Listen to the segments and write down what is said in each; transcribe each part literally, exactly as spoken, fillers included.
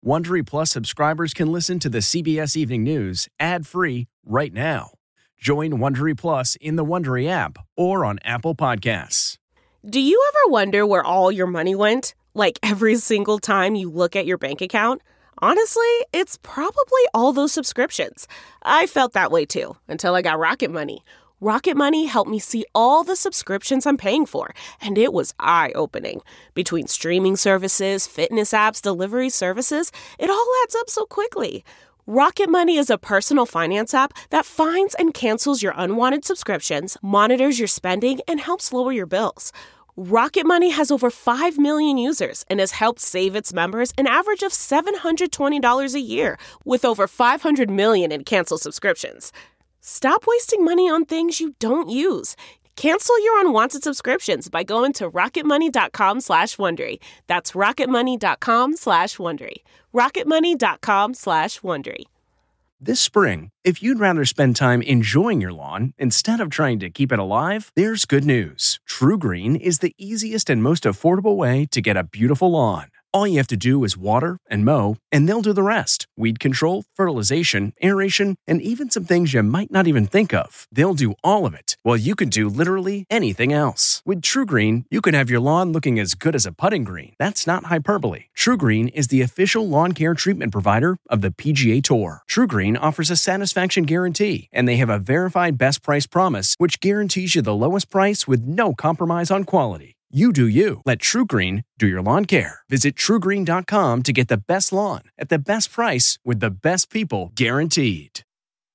Wondery Plus subscribers can listen to the C B S Evening News ad-free right now. Join Wondery Plus in the Wondery app or on Apple Podcasts. Do you ever wonder where all your money went? Like every single time you look at your bank account? Honestly, it's probably all those subscriptions. I felt that way too, until I got Rocket Money. Rocket Money helped me see all the subscriptions I'm paying for, and it was eye-opening. Between streaming services, fitness apps, delivery services, it all adds up so quickly. Rocket Money is a personal finance app that finds and cancels your unwanted subscriptions, monitors your spending, and helps lower your bills. Rocket Money has over five million users and has helped save its members an average of seven hundred twenty dollars a year, with over five hundred million in canceled subscriptions. Stop wasting money on things you don't use. Cancel your unwanted subscriptions by going to rocketmoney.com slash Wondery. That's rocketmoney.com slash Wondery. rocketmoney.com slash Wondery. This spring, if you'd rather spend time enjoying your lawn instead of trying to keep it alive, there's good news. TruGreen is the easiest and most affordable way to get a beautiful lawn. All you have to do is water and mow, and they'll do the rest. Weed control, fertilization, aeration, and even some things you might not even think of. They'll do all of it, while you can do literally anything else. With TruGreen, you can have your lawn looking as good as a putting green. That's not hyperbole. TruGreen is the official lawn care treatment provider of the P G A Tour. TruGreen offers a satisfaction guarantee, and they have a verified best price promise, which guarantees you the lowest price with no compromise on quality. You do you. Let TruGreen do your lawn care. Visit True Green dot com to get the best lawn at the best price with the best people guaranteed.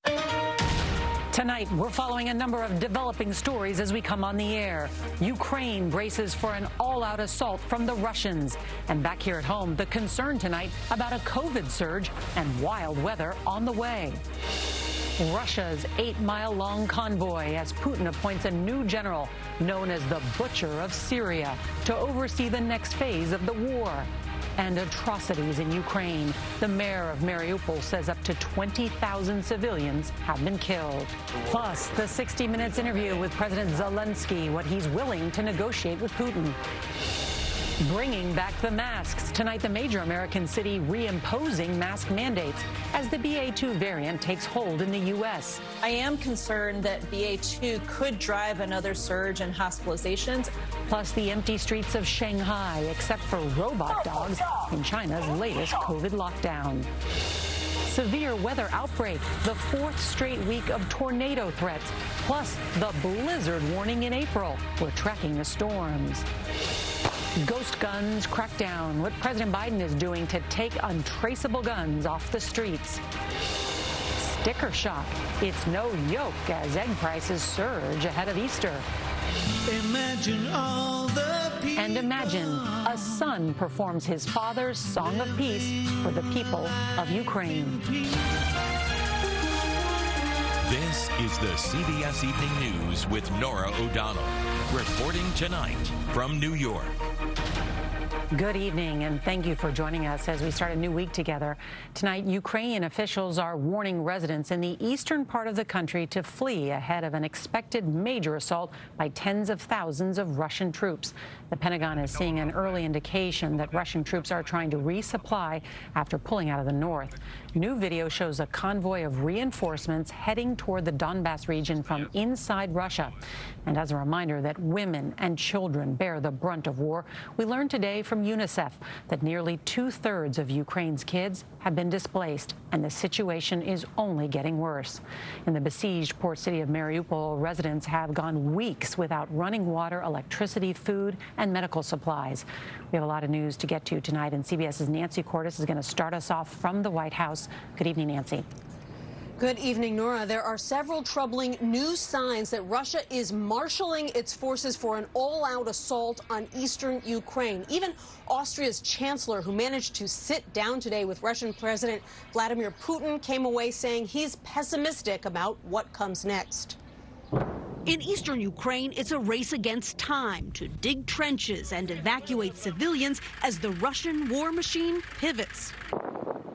Tonight, we're following a number of developing stories as we come on the air. Ukraine braces for an all-out assault from the Russians. And back here at home, the concern tonight about a COVID surge and wild weather on the way. Russia's eight-mile-long convoy as Putin appoints a new general known as the Butcher of Syria to oversee the next phase of the war. And atrocities in Ukraine. The mayor of Mariupol says up to twenty thousand civilians have been killed. Plus, the sixty minutes interview with President Zelensky, what he's willing to negotiate with Putin. Bringing back the masks. Tonight, the major American city reimposing mask mandates as the B A two variant takes hold in the U S. I am concerned that B A two could drive another surge in hospitalizations. Plus, the empty streets of Shanghai, except for robot dogs in China's latest COVID lockdown. Severe weather outbreak, the fourth straight week of tornado threats, plus the blizzard warning in April. We're tracking the storms. Ghost guns crackdown, what President Biden is doing to take untraceable guns off the streets. Sticker shock, it's no joke as egg prices surge ahead of Easter. Imagine all the people. And imagine a son performs his father's song of peace for the people of Ukraine. This is the C B S Evening News with Norah O'Donnell, reporting tonight from New York. Good evening, and thank you for joining us as we start a new week together. Tonight, Ukrainian officials are warning residents in the eastern part of the country to flee ahead of an expected major assault by tens of thousands of Russian troops. The Pentagon is seeing an early indication that Russian troops are trying to resupply after pulling out of the north. New video shows a convoy of reinforcements heading toward the Donbass region from inside Russia. And as a reminder that women and children bear the brunt of war, we learned today from UNICEF that nearly two-thirds of Ukraine's kids have been displaced, and the situation is only getting worse. In the besieged port city of Mariupol, residents have gone weeks without running water, electricity, food, and medical supplies. We have a lot of news to get to tonight, and CBS's Nancy Cordes is going to start us off from the White House. Good evening, Nancy. Good evening, Nora. There are several troubling new signs that Russia is marshaling its forces for an all-out assault on eastern Ukraine. Even Austria's chancellor, who managed to sit down today with Russian President Vladimir Putin, came away saying he's pessimistic about what comes next. In eastern Ukraine, it's a race against time to dig trenches and evacuate civilians as the Russian war machine pivots.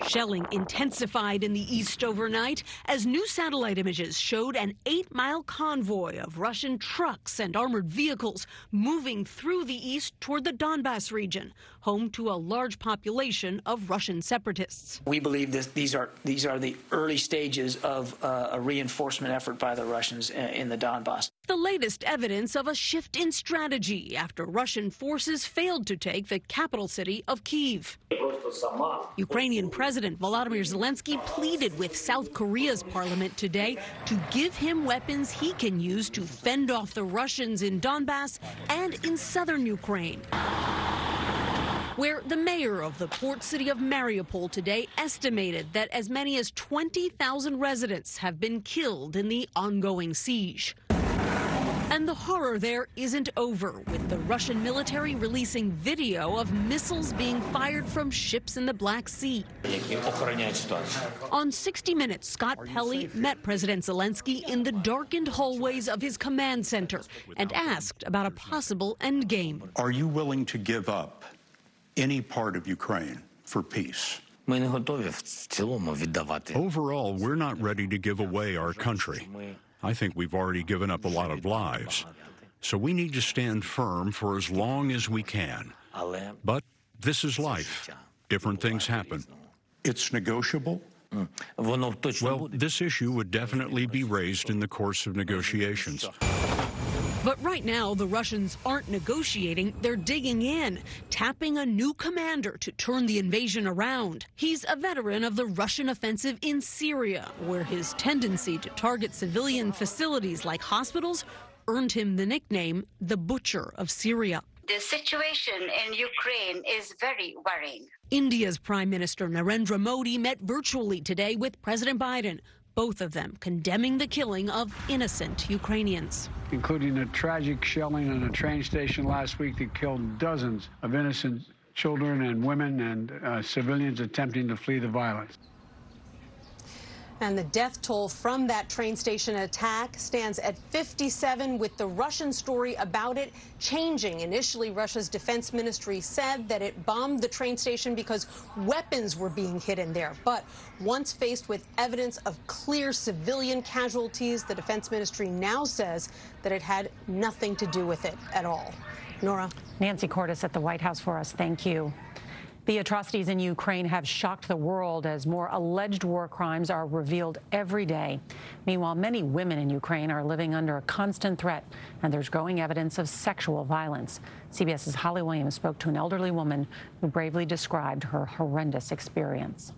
Shelling intensified in the east overnight as new satellite images showed an eight-mile convoy of Russian trucks and armored vehicles moving through the east toward the Donbas region, home to a large population of Russian separatists. We believe this, these are these are the early stages of uh, a reinforcement effort by the Russians in the Donbas. The latest evidence of a shift in strategy after Russian forces failed to take the capital city of Kyiv. Ukrainian President Volodymyr Zelensky pleaded with South Korea's parliament today to give him weapons he can use to fend off the Russians in Donbas and in southern Ukraine, where the mayor of the port city of Mariupol today estimated that as many as twenty thousand residents have been killed in the ongoing siege. And the horror there isn't over, with the Russian military releasing video of missiles being fired from ships in the Black Sea. On sixty minutes, Scott Pelley met President Zelensky in the darkened hallways of his command center and asked about a possible endgame. Are you willing to give up any part of Ukraine for peace? Overall, we're not ready to give away our country. I think we've already given up a lot of lives. So we need to stand firm for as long as we can. But this is life. Different things happen. It's negotiable? Well, this issue would definitely be raised in the course of negotiations. But right now, the Russians aren't negotiating, they're digging in, tapping a new commander to turn the invasion around. He's a veteran of the Russian offensive in Syria, where his tendency to target civilian facilities like hospitals earned him the nickname the Butcher of Syria. The situation in Ukraine is very worrying. India's Prime Minister Narendra Modi met virtually today with President Biden, both of them condemning the killing of innocent Ukrainians. Including a tragic shelling at a train station last week that killed dozens of innocent children and women and uh, civilians attempting to flee the violence. And the death toll from that train station attack stands at fifty-seven, with the Russian story about it changing. Initially, Russia's defense ministry said that it bombed the train station because weapons were being hidden there. But once faced with evidence of clear civilian casualties, the defense ministry now says that it had nothing to do with it at all. Nora. Nancy Cordes at the White House for us. Thank you. The atrocities in Ukraine have shocked the world as more alleged war crimes are revealed every day. Meanwhile, many women in Ukraine are living under a constant threat, and there's growing evidence of sexual violence. CBS's Holly Williams spoke to an elderly woman who bravely described her horrendous experience.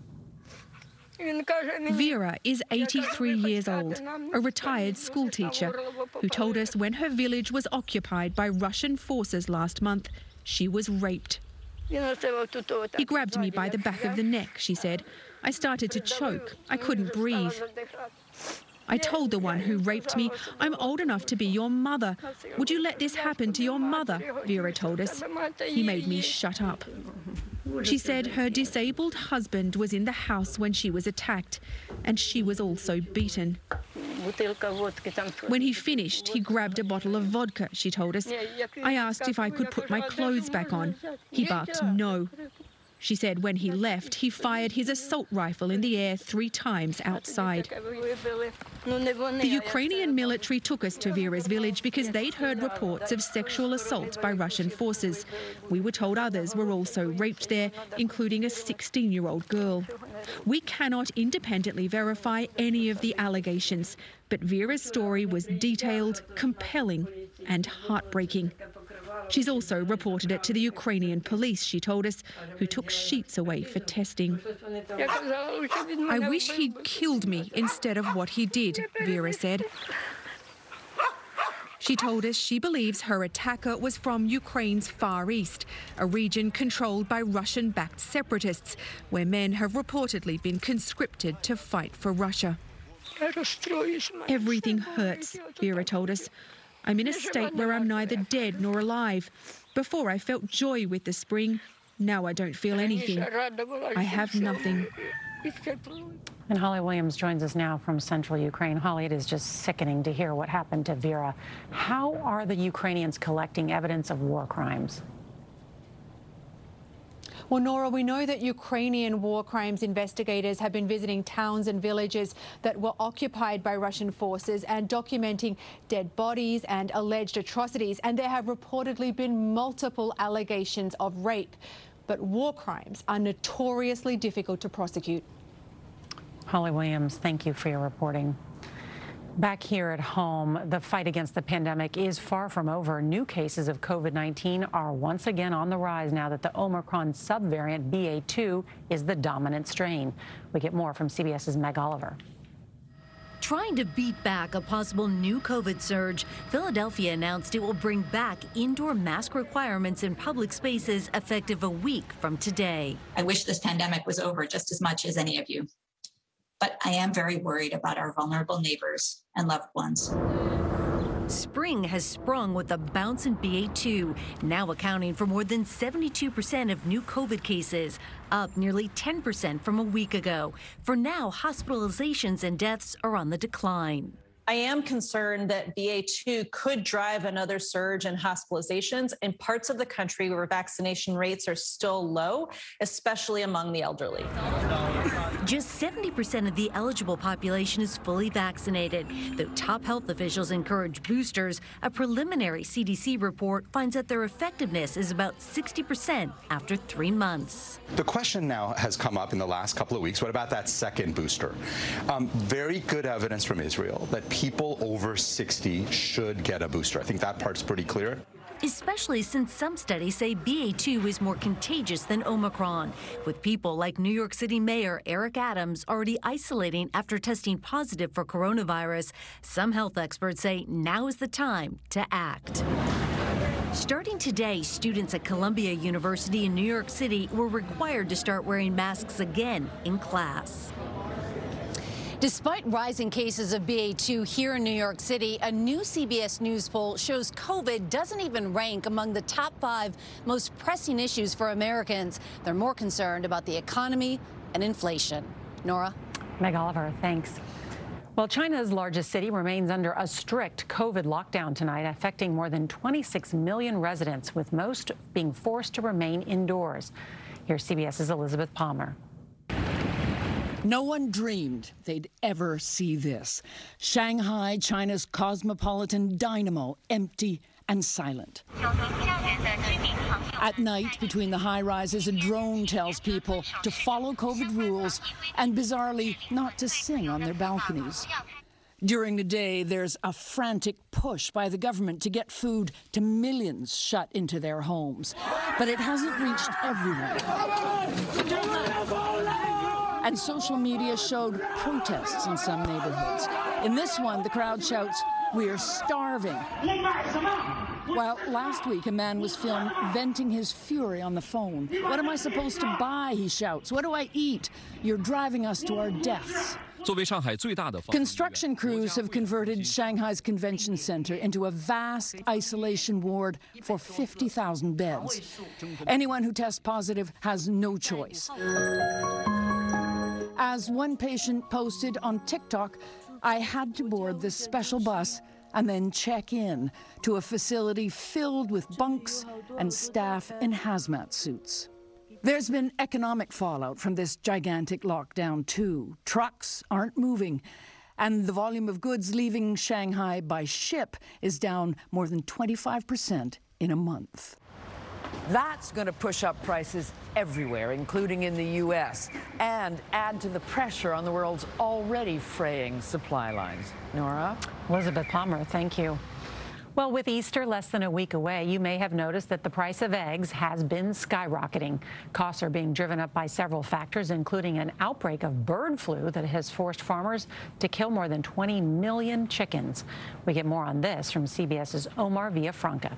Vera is eighty-three years old, a retired schoolteacher, who told us when her village was occupied by Russian forces last month, she was raped. He grabbed me by the back of the neck, she said. I started to choke. I couldn't breathe. I told the one who raped me, I'm old enough to be your mother. Would you let this happen to your mother? Vera told us. He made me shut up. She said her disabled husband was in the house when she was attacked, and she was also beaten. When he finished, he grabbed a bottle of vodka, she told us. I asked if I could put my clothes back on. He barked no. She said when he left, he fired his assault rifle in the air three times outside. The Ukrainian military took us to Vera's village because they'd heard reports of sexual assault by Russian forces. We were told others were also raped there, including a sixteen-year-old girl. We cannot independently verify any of the allegations, but Vera's story was detailed, compelling, and heartbreaking. She's also reported it to the Ukrainian police, she told us, who took sheets away for testing. I wish he'd killed me instead of what he did, Vera said. She told us she believes her attacker was from Ukraine's Far East, a region controlled by Russian-backed separatists, where men have reportedly been conscripted to fight for Russia. Everything hurts, Vera told us. I'm in a state where I'm neither dead nor alive. Before I felt joy with the spring. Now I don't feel anything. I have nothing. And Holly Williams joins us now from central Ukraine. Holly, it is just sickening to hear what happened to Vera. How are the Ukrainians collecting evidence of war crimes? Well, Nora, we know that Ukrainian war crimes investigators have been visiting towns and villages that were occupied by Russian forces and documenting dead bodies and alleged atrocities. And there have reportedly been multiple allegations of rape. But war crimes are notoriously difficult to prosecute. Holly Williams, thank you for your reporting. Back here at home, the fight against the pandemic is far from over. New cases of COVID nineteen are once again on the rise now that the Omicron subvariant B A two is the dominant strain. We get more from CBS's Meg Oliver. Trying to beat back a possible new COVID surge, Philadelphia announced it will bring back indoor mask requirements in public spaces effective a week from today. I wish this pandemic was over just as much as any of you. But I am very worried about our vulnerable neighbors and loved ones. Spring has sprung with a bounce in B A two, now accounting for more than seventy-two percent of new COVID cases, up nearly ten percent from a week ago. For now, hospitalizations and deaths are on the decline. I am concerned that B A two could drive another surge in hospitalizations in parts of the country where vaccination rates are still low, especially among the elderly. Just seventy percent of the eligible population is fully vaccinated. Though top health officials encourage boosters, a preliminary C D C report finds that their effectiveness is about sixty percent after three months. The question now has come up in the last couple of weeks, what about that second booster? Um, very good evidence from Israel that people over sixty should get a booster. I think that part's pretty clear. Especially since some studies say B A two is more contagious than Omicron, with people like New York City Mayor Eric Adams already isolating after testing positive for coronavirus. Some health experts say now is the time to act. Starting today, students at Columbia University in New York City were required to start wearing masks again in class. Despite rising cases of B A two here in New York City, a new C B S News poll shows COVID doesn't even rank among the top five most pressing issues for Americans. They're more concerned about the economy and inflation. Nora? Meg Oliver, thanks. Well, China's largest city remains under a strict COVID lockdown tonight, affecting more than twenty-six million residents, with most being forced to remain indoors. Here's CBS's Elizabeth Palmer. No one dreamed they'd ever see this. Shanghai, China's cosmopolitan dynamo, empty and silent. At night, between the high-rises, a drone tells people to follow COVID rules and, bizarrely, not to sing on their balconies. During the day, there's a frantic push by the government to get food to millions shut into their homes. But it hasn't reached everyone. And social media showed protests in some neighborhoods. In this one, the crowd shouts, "We're starving." While last week, a man was filmed venting his fury on the phone. "What am I supposed to buy?" he shouts. "What do I eat? You're driving us to our deaths." Construction crews have converted Shanghai's convention center into a vast isolation ward for fifty thousand beds. Anyone who tests positive has no choice. As one patient posted on TikTok, "I had to board this special bus and then check in to a facility filled with bunks and staff in hazmat suits." There's been economic fallout from this gigantic lockdown, too. Trucks aren't moving, and the volume of goods leaving Shanghai by ship is down more than twenty-five percent in a month. That's going to push up prices everywhere, including in the U S, and add to the pressure on the world's already fraying supply lines. Nora? Elizabeth Palmer, thank you. Well, with Easter less than a week away, you may have noticed that the price of eggs has been skyrocketing. Costs are being driven up by several factors, including an outbreak of bird flu that has forced farmers to kill more than twenty million chickens. We get more on this from CBS's Omar Villafranca.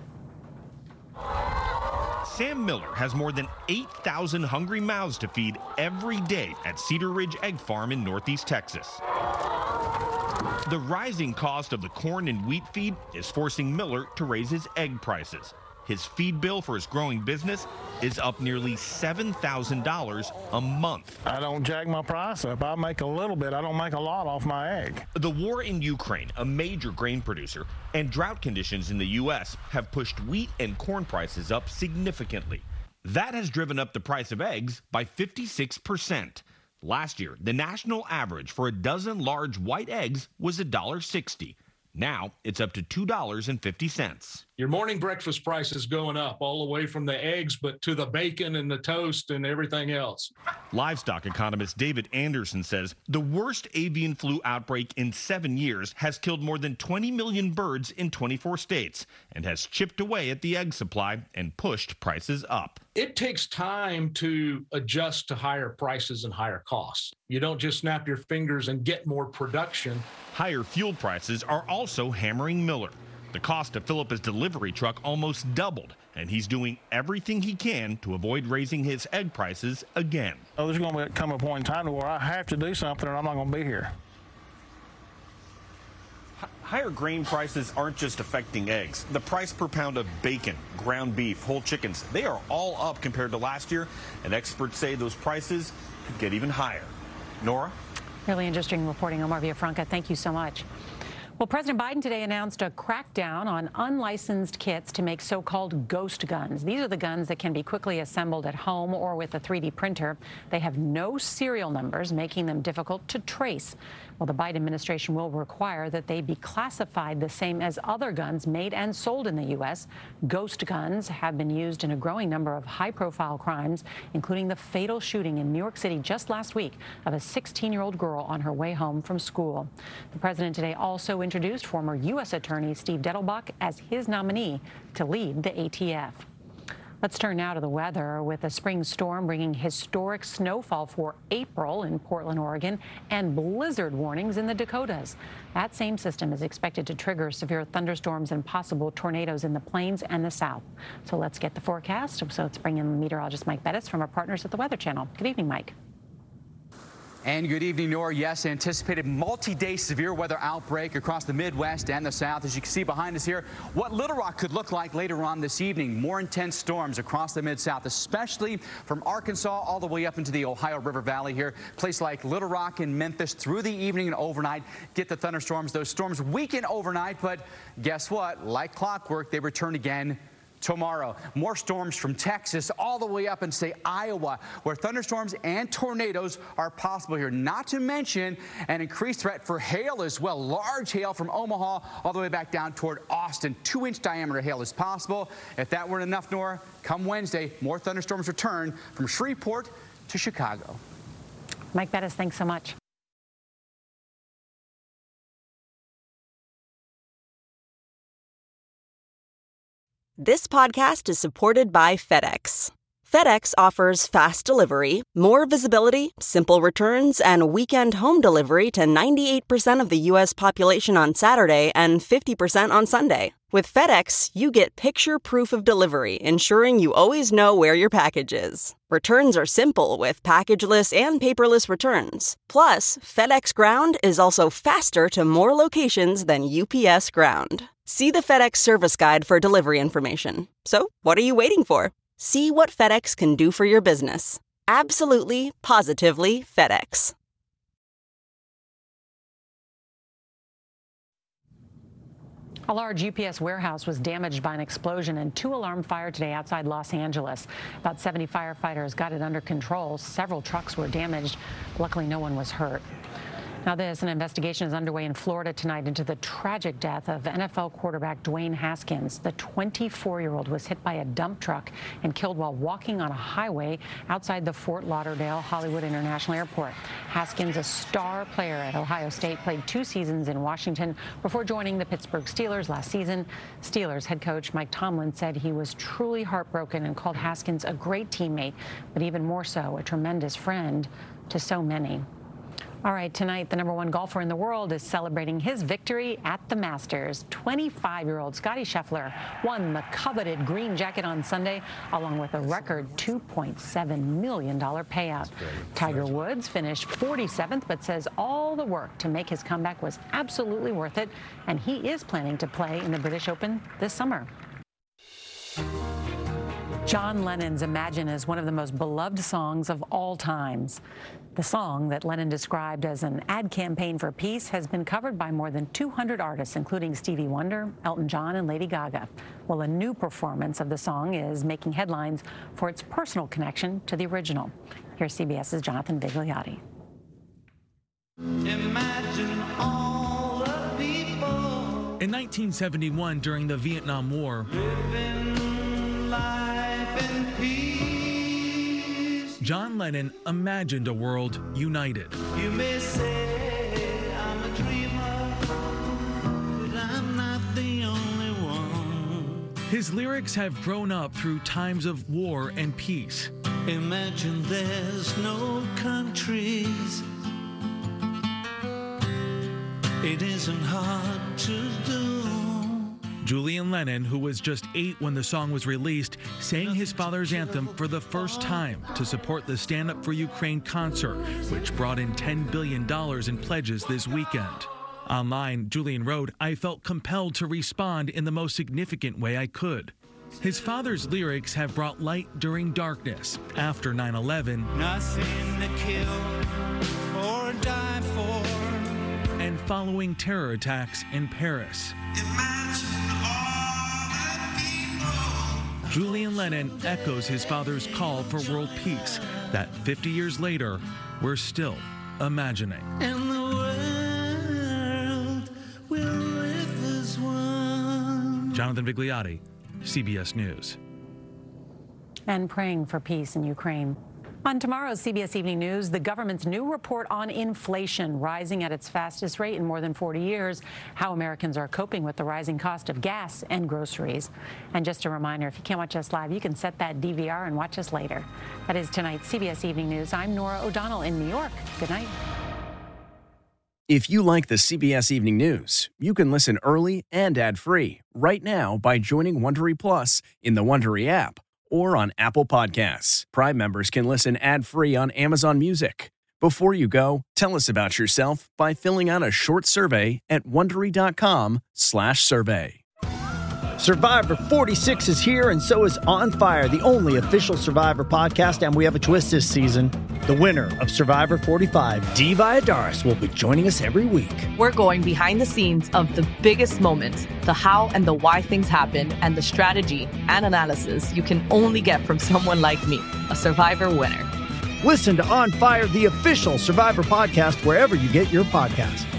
Sam Miller has more than eight thousand hungry mouths to feed every day at Cedar Ridge Egg Farm in Northeast Texas. The rising cost of the corn and wheat feed is forcing Miller to raise his egg prices. His feed bill for his growing business is up nearly seven thousand dollars a month. I don't jack my price up. I make a little bit. I don't make a lot off my egg. The war in Ukraine, a major grain producer, and drought conditions in the U S have pushed wheat and corn prices up significantly. That has driven up the price of eggs by fifty-six percent. Last year, the national average for a dozen large white eggs was one dollar sixty. Now it's up to two dollars and fifty cents. Your morning breakfast price is going up all the way from the eggs, but to the bacon and the toast and everything else. Livestock economist David Anderson says the worst avian flu outbreak in seven years has killed more than twenty million birds in twenty-four states and has chipped away at the egg supply and pushed prices up. It takes time to adjust to higher prices and higher costs. You don't just snap your fingers and get more production. Higher fuel prices are also hammering Miller. The cost to fill up his delivery truck almost doubled, and he's doing everything he can to avoid raising his egg prices again. Oh, there's going to come a point in time where I have to do something or I'm not going to be here. Higher grain prices aren't just affecting eggs. The price per pound of bacon, ground beef, whole chickens, they are all up compared to last year, and experts say those prices could get even higher. Nora? Really interesting reporting, Omar Villafranca. Thank you so much. Well, President Biden today announced a crackdown on unlicensed kits to make so-called ghost guns. These are the guns that can be quickly assembled at home or with a three D printer. They have no serial numbers, making them difficult to trace. Well, the Biden administration will require that they be classified the same as other guns made and sold in the U S. Ghost guns have been used in a growing number of high-profile crimes, including the fatal shooting in New York City just last week of a sixteen-year-old girl on her way home from school. The president today also introduced former U S Attorney Steve Dettelbach as his nominee to lead the A T F. Let's turn now to the weather, with a spring storm bringing historic snowfall for April in Portland, Oregon, and blizzard warnings in the Dakotas. That same system is expected to trigger severe thunderstorms and possible tornadoes in the plains and the south. So let's get the forecast. So let's bring in meteorologist Mike Bettis from our partners at the Weather Channel. Good evening, Mike. And good evening, Nora. Yes, anticipated multi-day severe weather outbreak across the Midwest and the South. As you can see behind us here, what Little Rock could look like later on this evening. More intense storms across the Mid-South, especially from Arkansas all the way up into the Ohio River Valley here. Place like Little Rock and Memphis through the evening and overnight. Get the thunderstorms. Those storms weaken overnight, but guess what? Like clockwork, they return again tomorrow. More storms from Texas all the way up in, say, Iowa, where thunderstorms and tornadoes are possible here. Not to mention an increased threat for hail as well. Large hail from Omaha all the way back down toward Austin. Two-inch diameter hail is possible. If that weren't enough, Nora, come Wednesday, more thunderstorms return from Shreveport to Chicago. Mike Bettis, thanks so much. This podcast is supported by FedEx. FedEx offers fast delivery, more visibility, simple returns, and weekend home delivery to ninety-eight percent of the U S population on Saturday and fifty percent on Sunday. With FedEx, you get picture proof of delivery, ensuring you always know where your package is. Returns are simple with packageless and paperless returns. Plus, FedEx Ground is also faster to more locations than U P S Ground. See the FedEx service guide for delivery information. So, what are you waiting for? See what FedEx can do for your business. Absolutely, positively FedEx. A large U P S warehouse was damaged by an explosion and two-alarm fire today outside Los Angeles. About seventy firefighters got it under control. Several trucks were damaged. Luckily, no one was hurt. Now this, an investigation is underway in Florida tonight into the tragic death of N F L quarterback Dwayne Haskins. The twenty-four-year-old was hit by a dump truck and killed while walking on a highway outside the Fort Lauderdale Hollywood International Airport. Haskins, a star player at Ohio State, played two seasons in Washington before joining the Pittsburgh Steelers last season. Steelers head coach Mike Tomlin said he was truly heartbroken and called Haskins a great teammate, but even more so, a tremendous friend to so many. All right, tonight, the number one golfer in the world is celebrating his victory at the Masters. twenty-five-year-old Scottie Scheffler won the coveted green jacket on Sunday, along with a record two point seven million dollars payout. Tiger Woods finished forty-seventh, but says all the work to make his comeback was absolutely worth it, and he is planning to play in the British Open this summer. John Lennon's Imagine is one of the most beloved songs of all times. The song that Lennon described as an ad campaign for peace has been covered by more than two hundred artists, including Stevie Wonder, Elton John, and Lady Gaga. Well, a new performance of the song is making headlines for its personal connection to the original. Here's CBS's Jonathan Vigliotti. Imagine all the people. In nineteen seventy-one, during the Vietnam War, living life in peace. John Lennon imagined a world united. You may say I'm a dreamer, but I'm not the only one. His lyrics have grown up through times of war and peace. Imagine there's no countries. It isn't hard to do. Julian Lennon, who was just eight when the song was released, sang his father's anthem for the first time to support the Stand Up for Ukraine concert, which brought in ten billion dollars in pledges this weekend. Online, Julian wrote, "I felt compelled to respond in the most significant way I could." His father's lyrics have brought light during darkness after nine eleven. Nothing to kill or die for. And following terror attacks in Paris. Julian Lennon echoes his father's call for world peace that fifty years later, we're still imagining. And the world will live as one. Jonathan Vigliotti, C B S News. And praying for peace in Ukraine. On tomorrow's C B S Evening News, the government's new report on inflation rising at its fastest rate in more than forty years, how Americans are coping with the rising cost of gas and groceries. And just a reminder, if you can't watch us live, you can set that D V R and watch us later. That is tonight's C B S Evening News. I'm Norah O'Donnell in New York. Good night. If you like the C B S Evening News, you can listen early and ad-free right now by joining Wondery Plus in the Wondery app or on Apple Podcasts. Prime members can listen ad-free on Amazon Music. Before you go, tell us about yourself by filling out a short survey at Wondery.com slash survey. Survivor forty-six is here, and so is On Fire, the only official Survivor podcast, and we have a twist this season. The winner of Survivor forty-five, Dee Valladares, will be joining us every week. We're going behind the scenes of the biggest moments, the how and the why things happen, and the strategy and analysis you can only get from someone like me, a Survivor winner. Listen to On Fire, the official Survivor podcast, wherever you get your podcasts.